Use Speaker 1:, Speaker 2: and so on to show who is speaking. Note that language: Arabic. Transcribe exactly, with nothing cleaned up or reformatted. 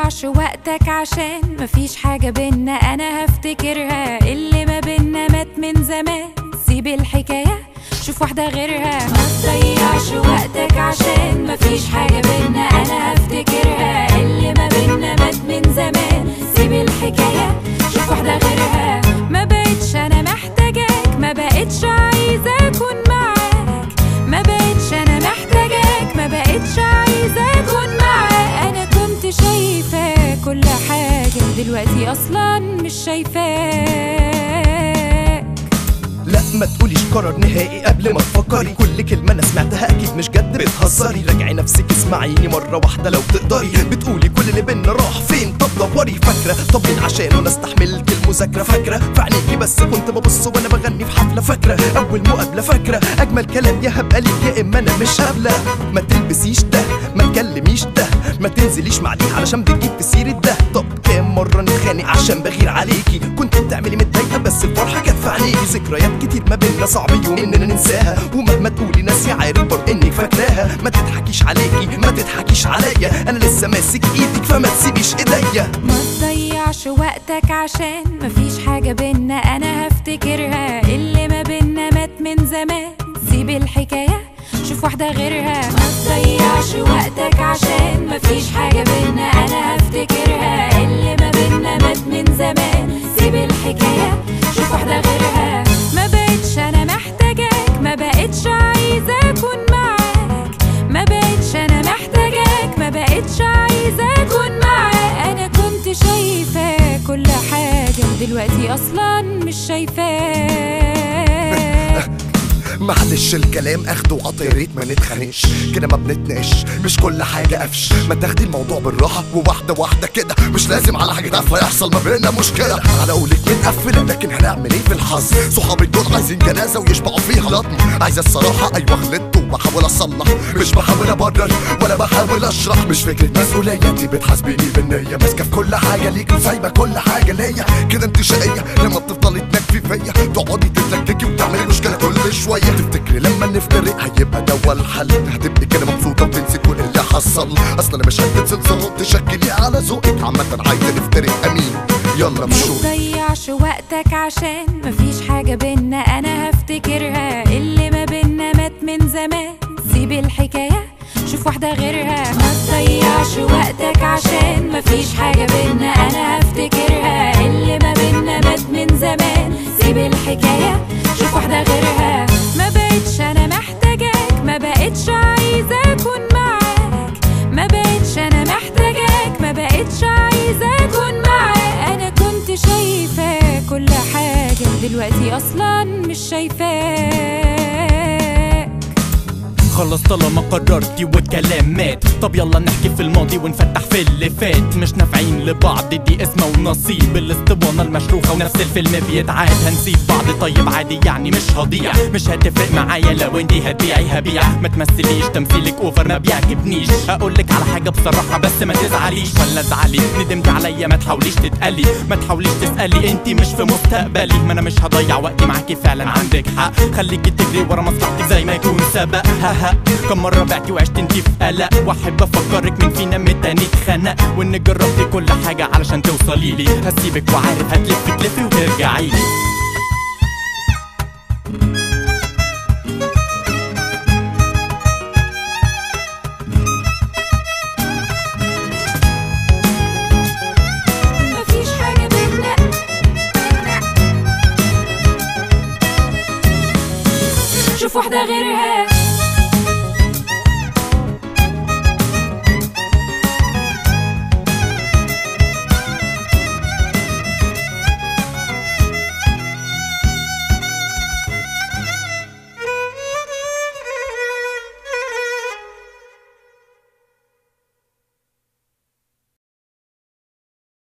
Speaker 1: تضيعش وقتك عشان مفيش حاجة بينا انا هفتكرها. اللي ما بينا مات من زمان، سيب الحكاية شوف واحدة غيرها. ما تضيعش وقتك عشان مفيش حاجة بينا انا هفتكرها. اللي ما بينا مات من زمان، سيب الحكاية شوف واحدة غيرها. ما بقتش انا محتاجاك، ما بقتش عايزة اكون معاك. ما بقتش انا محتاجاك، ما بقتش عايزة اكون معاك. انا كنت شايفة كل حاجة، دلوقتي اصلا مش شايفاك.
Speaker 2: لا ما تقوليش قرار نهائي قبل ما تفكري. كل كلمة انا سمعتها اكيد مش جد، بتهزري. راجعي نفسك اسمعيني مرة واحدة لو تقدري. بتقولي كل اللي بينا راح فين، طب دوري. فاكرة طب مين عشان انا استحملت المذاكرة. فاكرة في عينيكي بس كنت ببص وانا بغني في حفلة. فاكرة اول مقابلة، فاكرة اجمل كلام يا هبقى ليك يا اما انا مش هبلة. ما تلبسيش ده، ما تكلميش ده، ما تنزليش مع دي علشان بتجيب في سيرة ده. طب كام مرة نتخانق عشان بغير عليكي. كنت بتعملي متضايقة بس الفرحة جت في عينيكي. ذكريات كتير ما بينا صعب يوم اننا ننساها. ومهما تقولي ناسي عارف برضه انك فاكراها. ما تضحكيش عليكي، ما تضحكيش عليا، انا لسه ماسك ايدك فما تسيبيش ايديا.
Speaker 1: ما تضيعش وقتك عشان مفيش حاجة بينا انا هفتكرها. اللي ما بينا مات من زمان، سيب الحكاية شوف واحدة غيرها. ما تضيعش وقتك عشان مفيش حاجة بينا انا هفتكرها. اللي ما بينا مات من زمان، سيب الحكاية شوف واحدة غيرها. ما بقتش انا محتاجاك، ما بقتش عايزة اكون معاك. ما بقتش انا محتاجاك، ما بقتش عايزة اكون معاك. انا كنت شايفة كل حاجة، دلوقتي اصلا مش شايفاك.
Speaker 3: معلش الكلام اخده وعطي، يا ريت ما نتخانقش كده، ما بنتناقش مش كل حاجه قفش. ما تاخدي الموضوع بالراحه وواحده واحده كده، مش لازم على حاجه قافله يحصل ما بيننا مشكله. على قولك متقفله لكن هنعمل ايه في الحظ. صحابي دول عايزين جنازه ويشبعوا فيها لطم. عايز الصراحه ايوه غلطت وبحاول اصلح، مش بحاول ابرر ولا بحاول اشرح. مش فكره مسؤوليه دي بتحاسبيني بالنيه، ماسكه في كل حاجه ليك وسايبه كل حاجه ليا. كده انت شقيه لما بتفضلي تنكفي فيا، تقعدي تتلككي وتعملي مشكله كل شويه. تفتكري لما نفترق هيبقى ده الحل، هتبقي كده مبسوطه وتنسي كل اللي حصل. اصل انا مش هدي صوت تشكلي على ذوقك. عامه عايزه نفترق امين يلا مشوا.
Speaker 1: ما تضيعش وقتك عشان مفيش حاجه بينا انا هفتكرها. اللي ما بينا مات من زمان، سيب الحكايه شوف واحده غيرها. ما تضيعش وقتك عشان مفيش حاجه بينا انا هفتكرها. اللي ما بينا مات من زمان، سيب الحكايه شوف واحده غيرها. ما بقتش انا محتاجاك، ما بقتش عايزه اكون معاك. ما بقتش انا محتاجاك، ما بقتش عايزه اكون معاك. انا كنت شايفه كل حاجه، دلوقتي اصلا مش شايفاك.
Speaker 4: خلاص طالما قررتي والكلام مات، طب يلا نحكي في الماضي ونفتح في اللي فات. مش نافعين لبعض دي اسمه ونصيب، الاسطوانة المشروخة ونفس الفيلم بيتعاد. هنسيب بعض طيب عادي يعني مش هضيع. مش هتفرق معايا لو انتي هتبيعي هبيع. ما تمثليش تمثيلك اوفر ما بيعجبنيش. هقولك على حاجة بصراحة بس ما تزعليش ولا ازعلي. ندمتي عليا ما تحاوليش تتقلي، ما تحاوليش تسألي انتي مش في مستقبلي. ما انا مش هضيع وقتي معاكي فعلا عندك حق. خليكي تجري ورا مصلحتك زي ما يكون سبق. ها كم مرة بعتي وعشت انتي في قلق. واحب افكرك مين فينا من التاني اتخنق، وانك جربتي كل حاجة علشان توصلي لي. هسيبك وعارف هتلفي تلفي وترجعي لي.
Speaker 1: مفيش حاجة بينا، شوف واحدة غيرها.